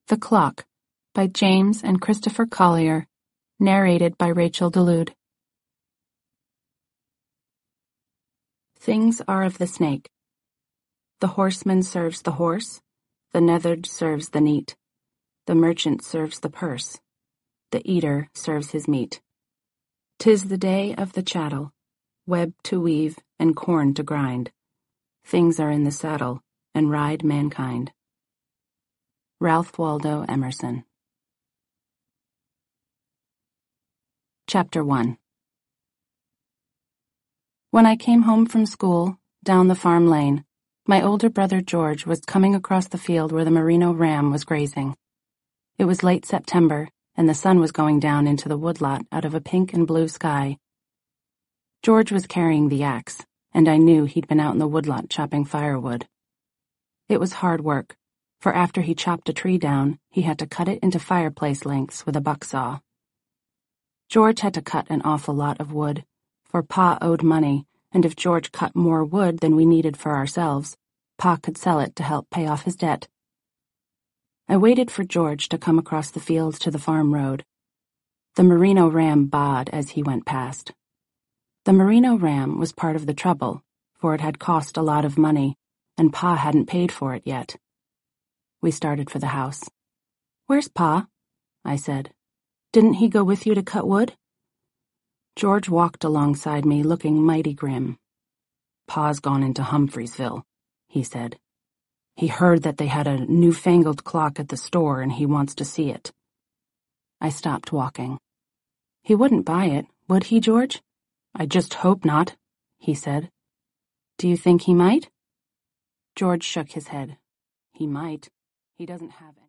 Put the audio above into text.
The Clock by James and Christopher Collier, narrated by Rachel Delude. Things are of the snake. The horseman serves the horse, the neatherd serves the neat, the merchant serves the purse, the eater serves his meat. 'Tis the day of the chattel, web to weave and corn to grind. Things are in the saddle, and ride mankind. Ralph Waldo Emerson. Chapter 1. When I came home from school, down the farm lane, my older brother George was coming across the field where the merino ram was grazing. It was late September, and the sun was going down into the woodlot out of a pink and blue sky. George was carrying the axe, and I knew he'd been out in the woodlot chopping firewood. It was hard work, for after he chopped a tree down, he had to cut it into fireplace lengths with a buck saw. George had to cut an awful lot of wood, for Pa owed money, and if George cut more wood than we needed for ourselves, Pa could sell it to help pay off his debt. I waited for George to come across the fields to the farm road. The merino ram baaed as he went past. The merino ram was part of the trouble, for it had cost a lot of money, and Pa hadn't paid for it yet. We started for the house. "Where's Pa?" I said. "Didn't he go with you to cut wood?" George walked alongside me, looking mighty grim. "Pa's gone into Humphreysville," he said. "He heard that they had a newfangled clock at the store and he wants to see it." I stopped walking. "He wouldn't buy it, would he, George?" "I just hope not," he said. "Do you think he might?" George shook his head. "He might. He doesn't have it."